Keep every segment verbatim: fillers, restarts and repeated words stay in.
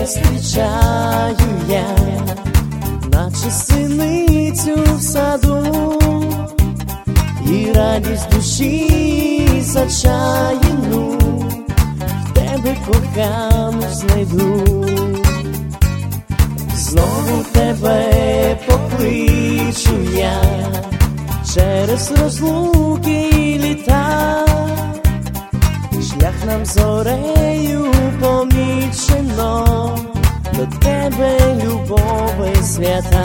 зустрічаю я, наче синицю в саду, і радість душі зачаяну, в тебе кохану знайду. Знову тебе покличу я, через розлуки і літа, шлях нам зорею помічено, до тебе любові свята.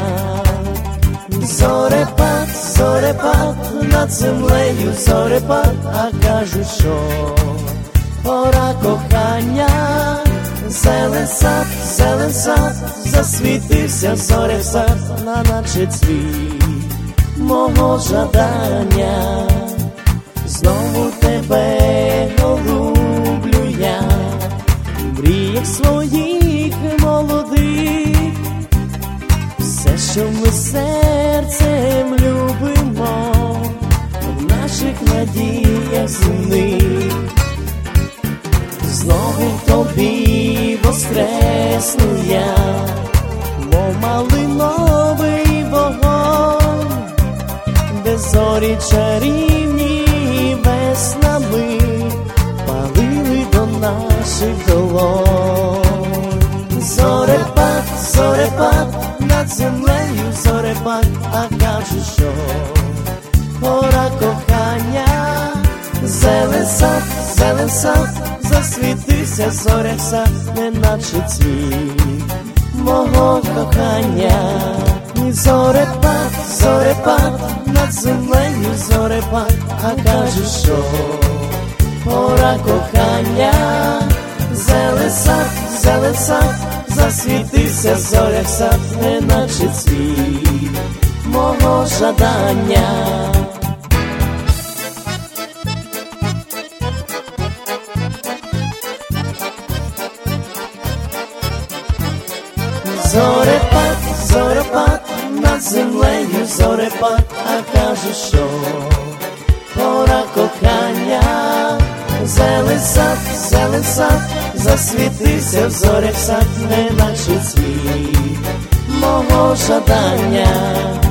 Зорепад, зорепад, над землею зорепад, а кажуть, що пора кохання. Зелен сад, зелен сад, засвітився зоря сад, на наче цвіт мого жадання. Знову тебе голублю я, в мріях своїх молодих, все, що ми серцем любимо, в наших надіях земних. Знову в тобі воскресну я, мов малиновий вогонь, де зорі чарівні веснами палили до наших долонь. Зорепад, зорепад, над землею зорепад, а кажуть, що пора кохання. Зелен сад, зелен сад, засвітився зоря сад, неначе цвіт мого кохання. І зорепад, зорепад, над землею зорепад, а кажуть, що пора кохання. Зелен сад, зелен сад, засвітився зоря сад, неначе цвіт мого жадання. Зорепад, зорепад, над землею зорепад, а кажуть, що пора кохання. Зелен сад, зелен сад, засвітився в зорях сад, неначе цвіт мого жадання.